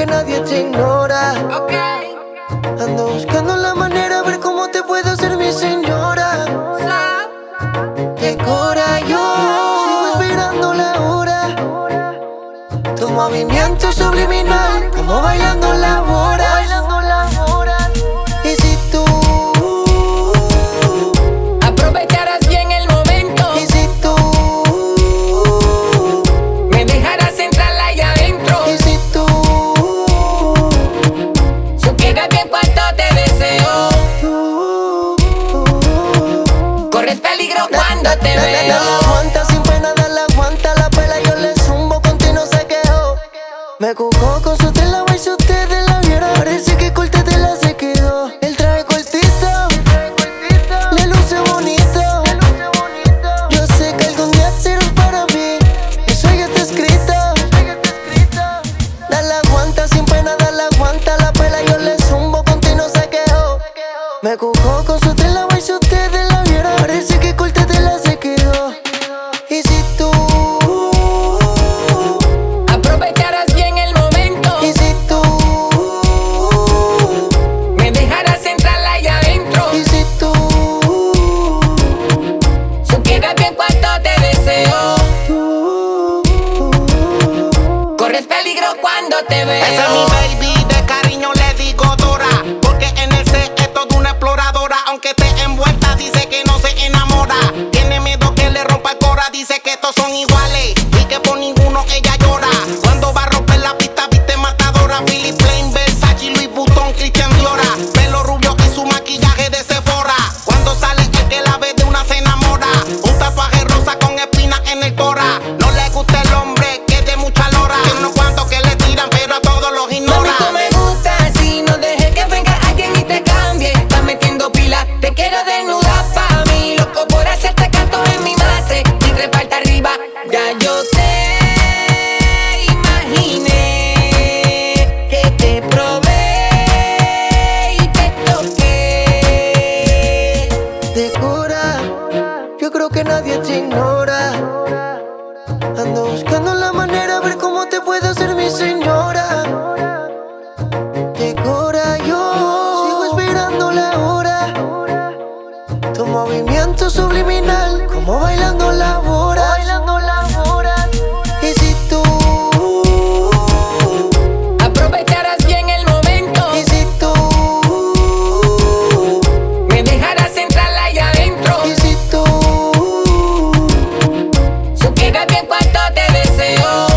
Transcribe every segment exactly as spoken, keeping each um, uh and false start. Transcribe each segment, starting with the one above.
nadie te ignora. Okay. Ando buscando la manera, a ver cómo te puedo hacer mi señora. Decora, yo sigo esperando la hora. Tu movimiento subliminal, como bailando la hora. Y si tú aprovecharas bien el momento, Y si tú me dejarás entrar allá adentro. Y si tú Supieras bien cuánto te deseo. Corres peligro cuando te Dale, veo. dale, aguanta sin pena, dale, aguanta la pela. Yo le zumbo, contigo se quedó. Me cucó con su tela, y si ustedes la vieran, parece que corte tela se quedó. El traje cortito, le luce bonito. Yo sé que algún día serás para mí, eso ya está escrito. Dale, aguanta sin pena, dale, aguanta la pela. Yo le zumbo, contigo se quedó. Me cucó con su tela, y si ustedes la vieran, parece que corte tela se quedó. Y si tú Aprovecharas bien el momento, Y si tú me dejarás entrar allá adentro. Y si tú Supieras bien cuánto te deseo. Corres peligro cuando te veo. Esa es mi baby, de cariño le digo Dora, porque en el set es toda una exploradora. Aunque esté envuelta, dice que no se enamora. Tiene miedo que le rompa el cora, dice que todos son iguales y que por ninguno ella llora. Cuando va a romper la pista, viste matadora. Philip Plain, Versace, Louis Vuitton, Christian Diora. Pelo rubio y su maquillaje de Sephora. Cuando sale el que la ve de una se enamora. Un tatuaje rosa con espinas en el cora. No le gusta el hombre que es de mucha lora. Tiene unos cuantos que le tiran, pero a todos los Mami, ignora. tú me gustas así, no dejes que venga alguien y te cambie. Estás metiendo pila, te quiero desnuda pa' mí. Loco por hacerte canto en mi mate y treparte arriba. Ya yo te imaginé que te probé y te toqué. Decora, yo creo que nadie te ignora. Ando buscando la manera, a ver cómo te puedo hacer mi señora. Decora, yo sigo esperando la hora. Tu movimiento subliminal, como bailando la hora. Y si tú Aprovecharás bien el momento, Y si tú me dejarás entrar allá adentro. Y si tú Supieras bien cuánto te deseo.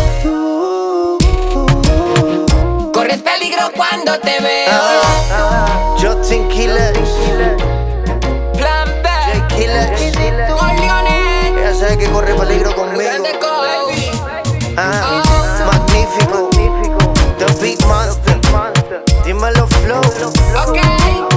Corres peligro cuando te veo. Justin Killer, Plan B, J Killer. Corleone, Ella sabe que corre peligro conmigo. grande Kobe. Ah, magnífico. The Big Monster. Dímelo, Flow. Ok.